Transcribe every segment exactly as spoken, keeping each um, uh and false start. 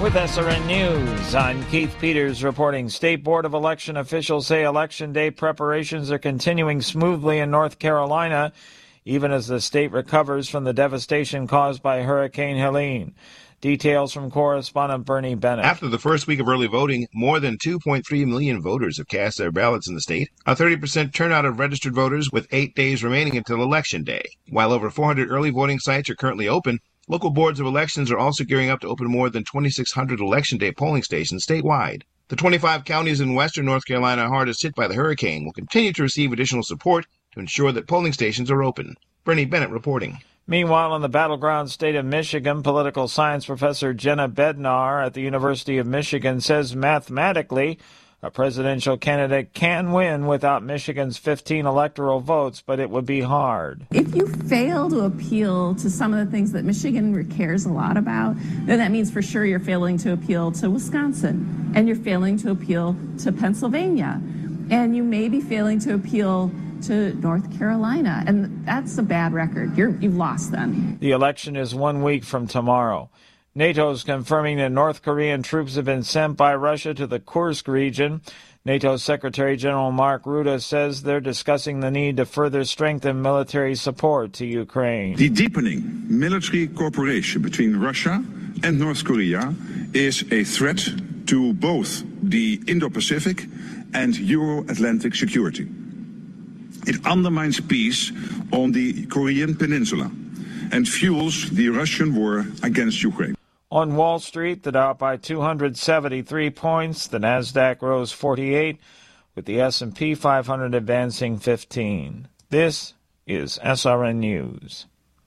With S R N News, I'm Keith Peters reporting. State Board of Election officials say Election Day preparations are continuing smoothly in North Carolina, even as the state recovers from the devastation caused by Hurricane Helene. Details from correspondent Bernie Bennett. After the first week of early voting, more than two point three million voters have cast their ballots in the state, a thirty percent turnout of registered voters with eight days remaining until Election Day. While over four hundred early voting sites are currently open, local boards of elections are also gearing up to open more than twenty-six hundred Election Day polling stations statewide. The twenty-five counties in western North Carolina hardest hit by the hurricane will continue to receive additional support to ensure that polling stations are open. Bernie Bennett reporting. Meanwhile, in the battleground state of Michigan, political science professor Jenna Bednar at the University of Michigan says mathematically a presidential candidate can win without Michigan's fifteen electoral votes, but it would be hard. If you fail to appeal to some of the things that Michigan cares a lot about, then that means for sure you're failing to appeal to Wisconsin, and you're failing to appeal to Pennsylvania, and you may be failing to appeal to North Carolina, and that's a bad record. You're, you've lost them. The election is one week from tomorrow. NATO is confirming that North Korean troops have been sent by Russia to the Kursk region. NATO Secretary General Mark Rutte says they're discussing the need to further strengthen military support to Ukraine. The deepening military cooperation between Russia and North Korea is a threat to both the Indo-Pacific and Euro-Atlantic security. It undermines peace on the Korean peninsula and fuels the Russian war against Ukraine. On Wall Street, the Dow by two hundred seventy-three points, the Nasdaq rose forty-eight, with the S and P five hundred advancing fifteen. This is S R N News.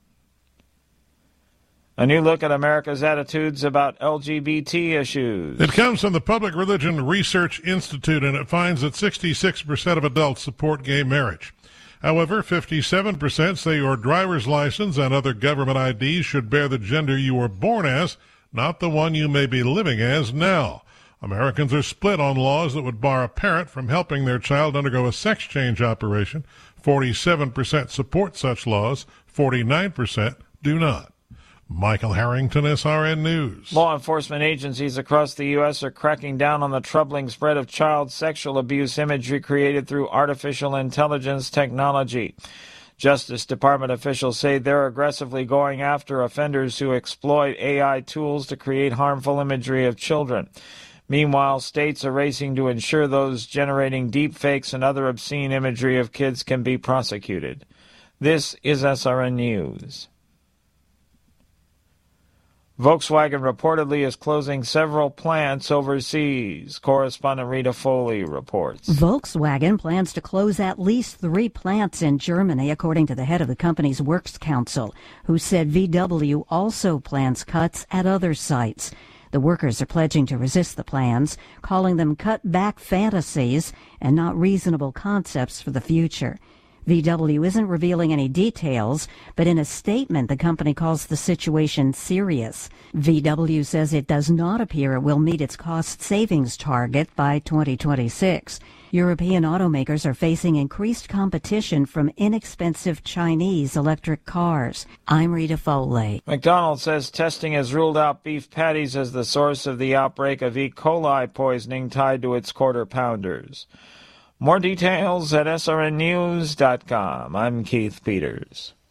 A new look at America's attitudes about L G B T issues. It comes from the Public Religion Research Institute, and it finds that sixty-six percent of adults support gay marriage. However, fifty-seven percent say your driver's license and other government I Ds should bear the gender you were born as, not the one you may be living as now. Americans are split on laws that would bar a parent from helping their child undergo a sex change operation. forty-seven percent support such laws, forty-nine percent do not. Michael Harrington, S R N News. Law enforcement agencies across the U S are cracking down on the troubling spread of child sexual abuse imagery created through artificial intelligence technology. Justice Department officials say they're aggressively going after offenders who exploit A I tools to create harmful imagery of children. Meanwhile, states are racing to ensure those generating deepfakes and other obscene imagery of kids can be prosecuted. This is S R N News. Volkswagen reportedly is closing several plants overseas. Correspondent Rita Foley reports. Volkswagen plans to close at least three plants in Germany, according to the head of the company's Works Council, who said V W also plans cuts at other sites. The workers are pledging to resist the plans, calling them cut-back fantasies and not reasonable concepts for the future. V W isn't revealing any details, but in a statement, the company calls the situation serious. V W says it does not appear it will meet its cost savings target by twenty twenty-six. European automakers are facing increased competition from inexpensive Chinese electric cars. I'm Rita Foley. McDonald's says testing has ruled out beef patties as the source of the outbreak of E. coli poisoning tied to its quarter pounders. More details at S R N news dot com. I'm Keith Peters.